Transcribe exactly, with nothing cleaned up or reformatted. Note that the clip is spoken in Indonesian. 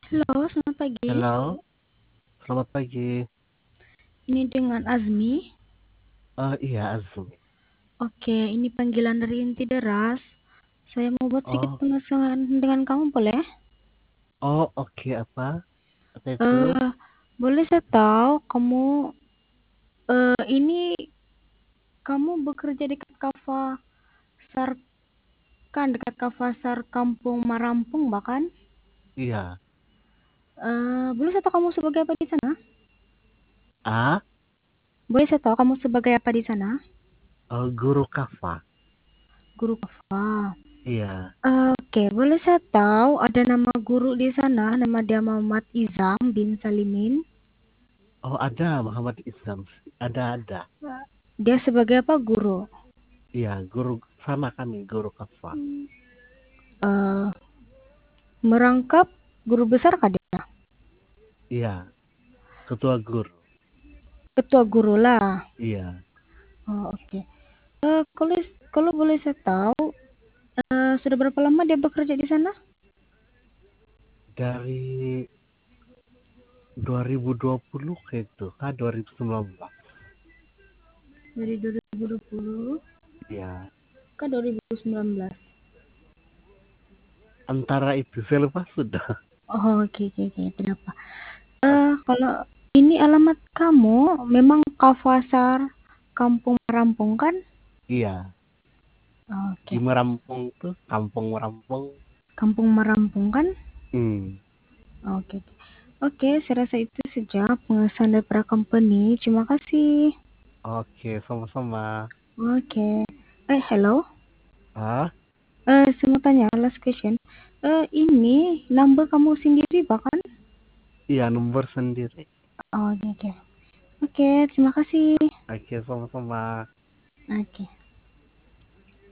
Halo, selamat pagi. Halo, selamat pagi. Ini dengan Azmi. Oh iya, Azmi. Oke, ini panggilan dari inti deras. Saya mau buat sedikit Oh, penasaran dengan kamu, boleh? oh oke apa? Apa itu? Eh, boleh saya tahu kamu eh ini kamu bekerja dekat Kavasar kan, dekat Kavasar Kampung Marampung bahkan? Iya. Eh, boleh saya tahu kamu sebagai apa di sana? Ah, Boleh saya tahu kamu sebagai apa di sana? oh, guru Kafa. Guru Kava. Iya. Oke, boleh saya tahu ada nama guru di sana, nama dia Muhammad Izam bin Salimin. Oh ada Muhammad Islam. Ada ada. Dia sebagai apa? Guru. Iya, guru sama kami, guru Kafa. Eh, merangkap guru besar kah dia? Iya, ketua guru. Ketua guru lah. Iya. Oh, oke. Eh, kalau kalau boleh saya tahu, eh, sudah berapa lama dia bekerja di sana? Dari dua ribu dua puluh kayak itu, kah dua ribu sembilan belas. Dari dua ribu dua puluh Iya. ke dua ribu sembilan belas. Antara itu saya lupa sudah. Oh, oke, oke, oke. Tidak apa. Eh, kalau ini alamat kamu memang Kavasar Kampung Marampung kan? Iya. Di Oke. Merampung tuh, kampung Merampung. Kampung Marampung kan? Hmm. Oke, oke. Oke, saya rasa itu saja pengesahan dari para company. Terima kasih. Oke, sama-sama. Oke. Eh, hello. Ah, Eh, saya mau tanya, last question. Eh, ini number kamu sendiri bahkan? iya nomor sendiri. Oh, oke, oke. Oke, terima kasih. Oke, sama-sama. Oke.